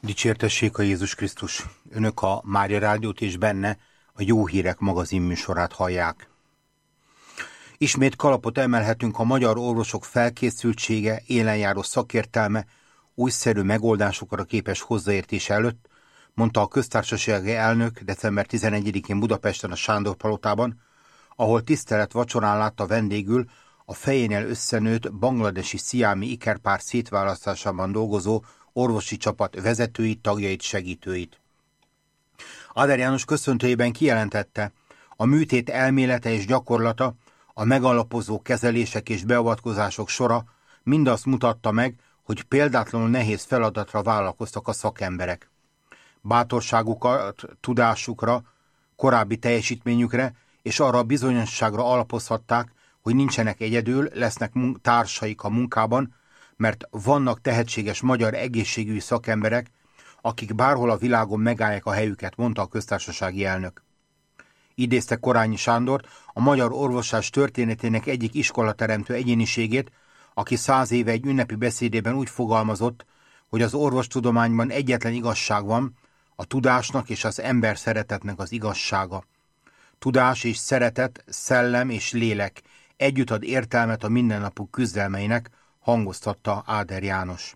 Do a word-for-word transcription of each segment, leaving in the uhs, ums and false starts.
Dicsértessék a Jézus Krisztus! Önök a Mária Rádiót és benne a Jó Hírek magazin műsorát hallják. Ismét kalapot emelhetünk a magyar orvosok felkészültsége, élenjáró szakértelme, újszerű megoldásokra képes hozzáértése előtt, mondta a köztársasági elnök december tizenegyedikén Budapesten a Sándor palotában, ahol tisztelet vacsorán látta vendégül a fejénél összenőtt bangladesi sziámi ikerpár szétválasztásában dolgozó orvosi csapat vezetőit, tagjait, segítőit. Áder János köszöntőjében kijelentette, a műtét elmélete és gyakorlata, a megalapozó kezelések és beavatkozások sora mindazt mutatta meg, hogy példátlanul nehéz feladatra vállalkoztak a szakemberek. Bátorságukat, tudásukra, korábbi teljesítményükre és arra a bizonyosságra alapozhatták, hogy nincsenek egyedül, lesznek társaik a munkában, mert vannak tehetséges magyar egészségügyi szakemberek, akik bárhol a világon megállják a helyüket, mondta a köztársasági elnök. Idézte Korányi Sándort, a magyar orvoslás történetének egyik iskolateremtő egyéniségét, aki száz éve egy ünnepi beszédében úgy fogalmazott, hogy az orvostudományban egyetlen igazság van, a tudásnak és az ember szeretetnek az igazsága. Tudás és szeretet, szellem és lélek együtt ad értelmet a mindennapok küzdelmeinek, hangoztatta Áder János.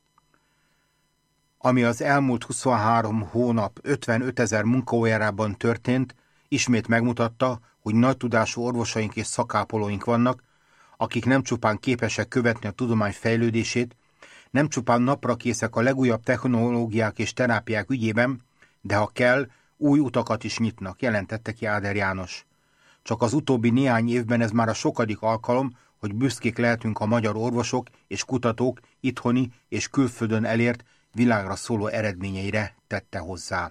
Ami az elmúlt huszonhárom hónap ötvenötezer munkaórában történt, ismét megmutatta, hogy nagy tudású orvosaink és szakápolóink vannak, akik nem csupán képesek követni a tudomány fejlődését, nem csupán napra készek a legújabb technológiák és terápiák ügyében, de ha kell, új utakat is nyitnak, jelentette ki Áder János. Csak az utóbbi néhány évben ez már a sokadik alkalom, hogy büszkék lehetünk a magyar orvosok és kutatók itthoni és külföldön elért világra szóló eredményeire, tette hozzá.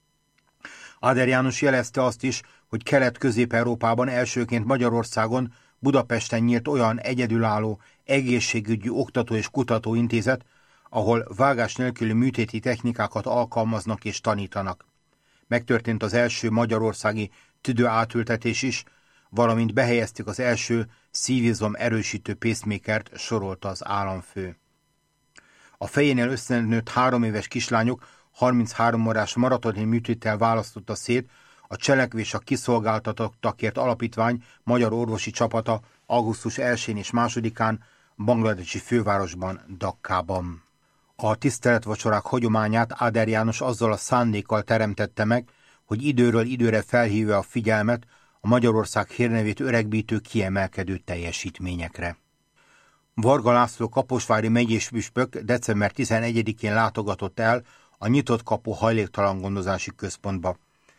Áder János jelezte azt is, hogy Kelet-Közép-Európában elsőként Magyarországon, Budapesten nyílt olyan egyedülálló egészségügyi oktató és kutatóintézet, ahol vágás nélküli műtéti technikákat alkalmaznak és tanítanak. Megtörtént az első magyarországi tüdőátültetés is, valamint behelyezték az első szívizom erősítő pacemakert, sorolta az államfő. A fejénél összenőtt három éves kislányok harminchárom órás maratoni műtéttel választotta szét a Cselekvés a kiszolgáltatottakért alapítvány magyar orvosi csapata augusztus elsején és másodikán bangladesi fővárosban, Dakkában. A tiszteletvacsorák hagyományát Áder János azzal a szándékkal teremtette meg, hogy időről időre felhívja a figyelmet a Magyarország hírnevét öregbítő kiemelkedő teljesítményekre. Varga László kaposvári megyéspüspök december tizenegyedikén látogatott el a Nyitott Kapu hajléktalangondozási központba.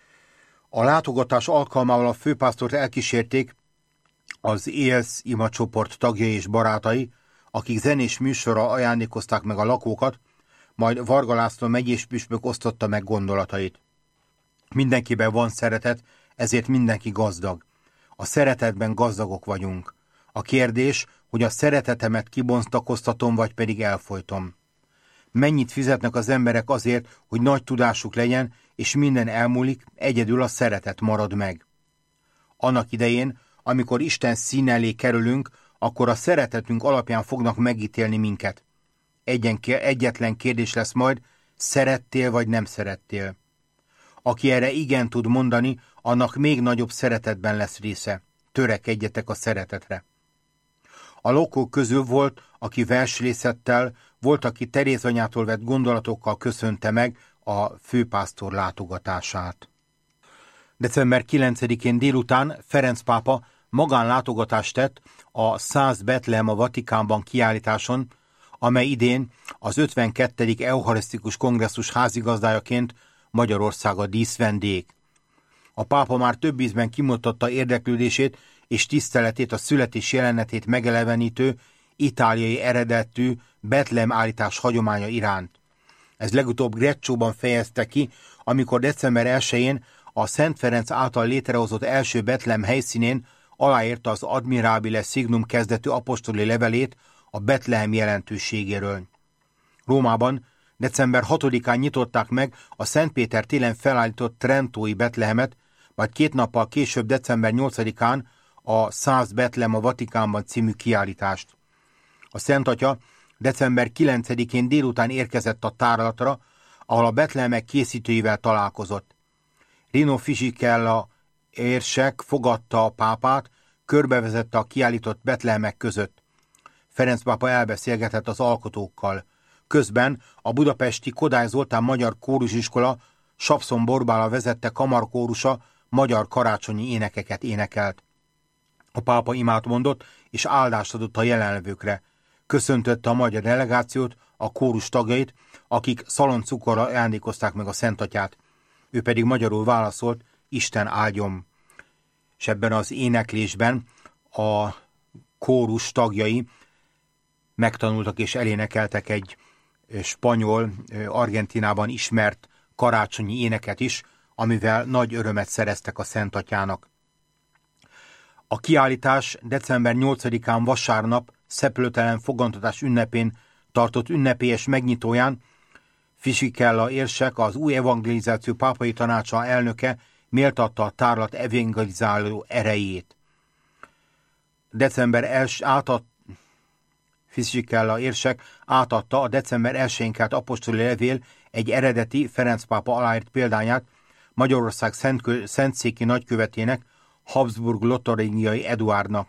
A látogatás alkalmával a főpásztort elkísérték az é es ima csoport tagjai és barátai, akik zenés műsorra ajándékozták meg a lakókat, majd Varga László megyéspüspök osztotta meg gondolatait. Mindenkiben van szeretet, ezért mindenki gazdag. A szeretetben gazdagok vagyunk. A kérdés, hogy a szeretetemet kibontakoztatom, vagy pedig elfolytom. Mennyit fizetnek az emberek azért, hogy nagy tudásuk legyen, és minden elmúlik, egyedül a szeretet marad meg. Annak idején, amikor Isten szín elé kerülünk, akkor a szeretetünk alapján fognak megítélni minket. Egyen, egyetlen kérdés lesz majd, szerettél vagy nem szerettél. Aki erre igen tud mondani, annak még nagyobb szeretetben lesz része. Törekedjetek a szeretetre. A lokók közül volt, aki verslészettel, volt, aki Teréz anyától vett gondolatokkal köszönte meg a főpásztor látogatását. december kilencedikén délután Ferenc pápa magánlátogatást tett a száz Betlehem a Vatikánban kiállításon, amely idén az ötvenkettedik Eucharisztikus Kongresszus házigazdájaként Magyarország a díszvendég. A pápa már több ízben kimutatta érdeklődését és tiszteletét a születés jelenetét megelevenítő, itáliai eredetű Betlehem állítás hagyománya iránt. Ez legutóbb Greccióban fejezte ki, amikor december elsején a Szent Ferenc által létrehozott első Betlehem helyszínén aláírta az Admirabile Signum kezdetű apostoli levelét a Betlehem jelentőségéről. Rómában december hatodikán nyitották meg a Szent Péter télen felállított trentói Betlehemet, majd két nappal később december nyolcadikán a száz Betlehem a Vatikánban című kiállítást. A Szent Atya december kilencedikén délután érkezett a tárlatra, ahol a betlehemek készítőivel találkozott. Rino Fisichella érsek fogadta a pápát, körbevezette a kiállított betlehemek között. Ferenc pápa elbeszélgetett az alkotókkal. Közben a budapesti Kodály Zoltán Magyar Kórusiskola Sapszon Borbála vezette kamarkórusa magyar karácsonyi énekeket énekelt. A pápa imát mondott, és áldást adott a jelenlevőkre. Köszöntötte a magyar delegációt, a kórus tagjait, akik szaloncukorral ajándékozták meg a Szentatyát. Ő pedig magyarul válaszolt, Isten áldjon. És ebben az éneklésben a kórus tagjai megtanultak és elénekeltek egy spanyol, Argentinában ismert karácsonyi éneket is, amivel nagy örömet szereztek a Szentatyának. A kiállítás december nyolcadikán vasárnap szeplőtelen fogantatás ünnepén tartott ünnepélyes megnyitóján Fisichella érsek, az új evangelizáció pápai tanácsa elnöke méltatta a tárlat evangelizáló erejét. December első átad, Fisichella érsek átadta a december elsején kelt apostoli levél egy eredeti Ferenc pápa aláírt példányát Magyarország Szent, szentszéki nagykövetének, Habsburg-Lotaringiai Eduárdnak.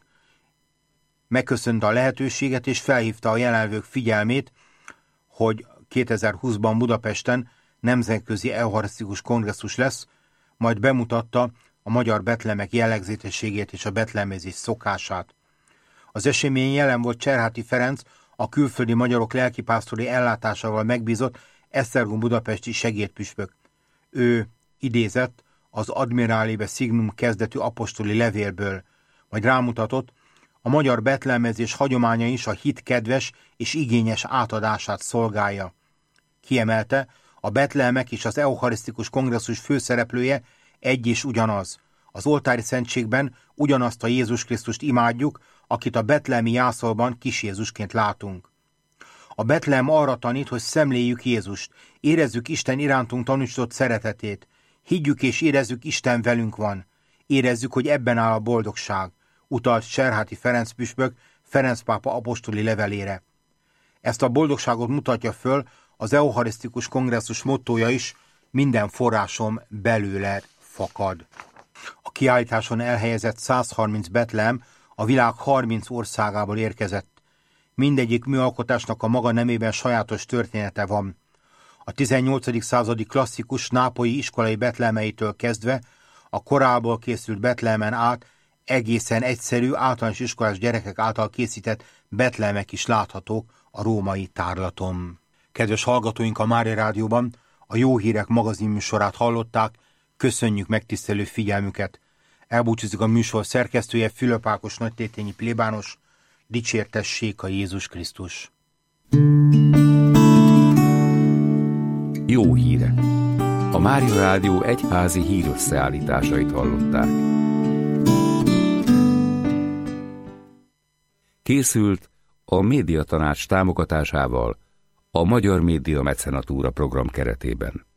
Megköszönte a lehetőséget és felhívta a jelenlevők figyelmét, hogy kétezer-húszban Budapesten nemzetközi eucharisztikus kongresszus lesz, majd bemutatta a magyar betlehemek jellegzetességét és a betlehemezés szokását. Az esemény jelen volt Cserháti Ferenc, a külföldi magyarok lelkipásztori ellátásával megbízott Esztergom budapesti segédpüspök. Ő idézett az Admiralibe Signum kezdetű apostoli levélből, majd rámutatott, a magyar betlehemezés hagyománya is a hit kedves és igényes átadását szolgálja. Kiemelte, a betlehemek és az eucharisztikus kongresszus főszereplője egy és ugyanaz. Az oltári szentségben ugyanazt a Jézus Krisztust imádjuk, akit a betlehemi jászolban kis Jézusként látunk. A Betlehem arra tanít, hogy szemléljük Jézust, érezzük Isten irántunk tanúsított szeretetét, higgyük és érezzük, Isten velünk van, érezzük, hogy ebben áll a boldogság, utalt Cserháti Ferenc püspök Ferenc pápa apostoli levelére. Ezt a boldogságot mutatja föl az eucharisztikus kongresszus mottója is, minden forrásom belőle fakad. A kiállításon elhelyezett száz harminc betlehem a világ harminc országából érkezett. Mindegyik műalkotásnak a maga nemében sajátos története van. A tizennyolcadik századi klasszikus nápolyi iskolai betlehemeitől kezdve a korából készült betlehemen át egészen egyszerű általános iskolás gyerekek által készített betlehemek is láthatók a római tárlaton. Kedves hallgatóink, a Mária Rádióban a Jó Hírek magazinműsorát hallották, köszönjük megtisztelő figyelmüket. Elbúcsúzik a műsor szerkesztője, Fülöp Ákos nagytétényi plébános. Dicsértessék a Jézus Krisztus! Jó hírek! A Mária Rádió egyházi hírösszeállításait hallották. Készült a Médiatanács támogatásával a Magyar Média Mecenatúra program keretében.